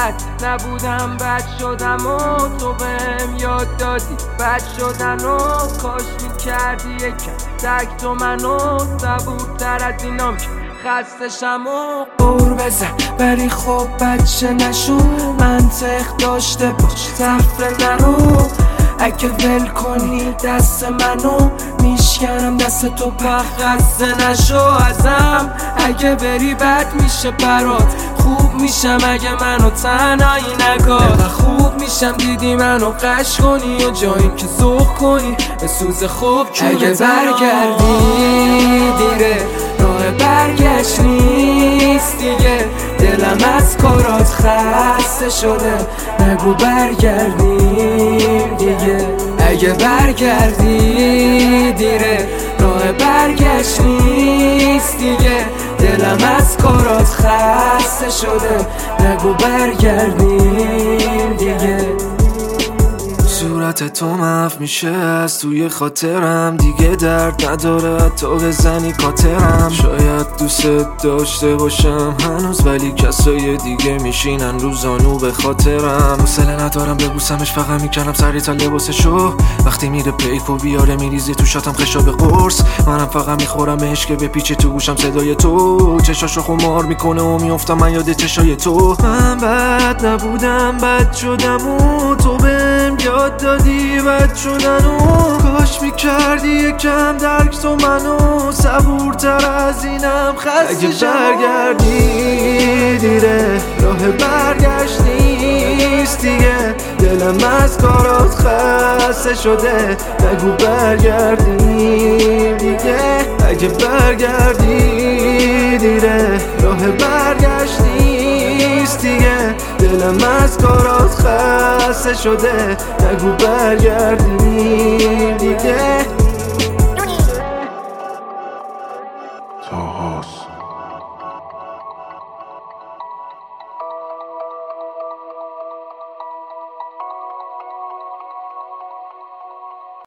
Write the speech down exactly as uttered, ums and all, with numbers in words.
بد نبودم بد شدم و تو بهم یاد دادی بد شدن و کاش میکردی یکم تک تو منو صبورتر از اینام که خستشم و قور بزن ولی خب بچه نشو منطق داشته باش تفره نرو اگه ول کنی دست منو میشکنم دست تو پخ خسته نشو ازم اگه بری بد میشه برات خوب میشم اگه منو تنهایی نگاه خوب میشم دیدی منو قش کنی و جایی که ذوق کنی به سوز خوب اگه برگردی دیره راه برگشت نیست دیگه دلم از کارات خسته شده نگو برگردیم دیگه اگه برگردی دیره راه برگشت نیست دیگه دلم از کارات خسته شده نگو برگردیم دیگه صورت تو محو میشه از توی خاطرم دیگه درد نداره تو بزنی کاترم شاید دوست داشته باشم هنوز ولی کسای دیگه میشینن رو زانو به خاطرم حوصله ندارم ببوسمش فقط میکنم سری تا لباسشو وقتی میره پیک و بیاره میریزی تو شاتم خشاب قرص منم فقط میخورمش که بپیچه تو گوشم صدای تو چشاشو خمار میکنه و میافتم من یاد چشای تو من بد نبودم بد شدم و تو بهم یاد دادی بد شدن و کاش میکردی یکم درک تو منو صبورتر از اینم خسته برگردی دیره راه برگشت نیست دیگه دلم از کارات خسته شده نگو برگردیم دیگه اگه برگردی دیره راه برگشت نیست دیگه دلم از کارات خسته شده نگو برگردیم دیگه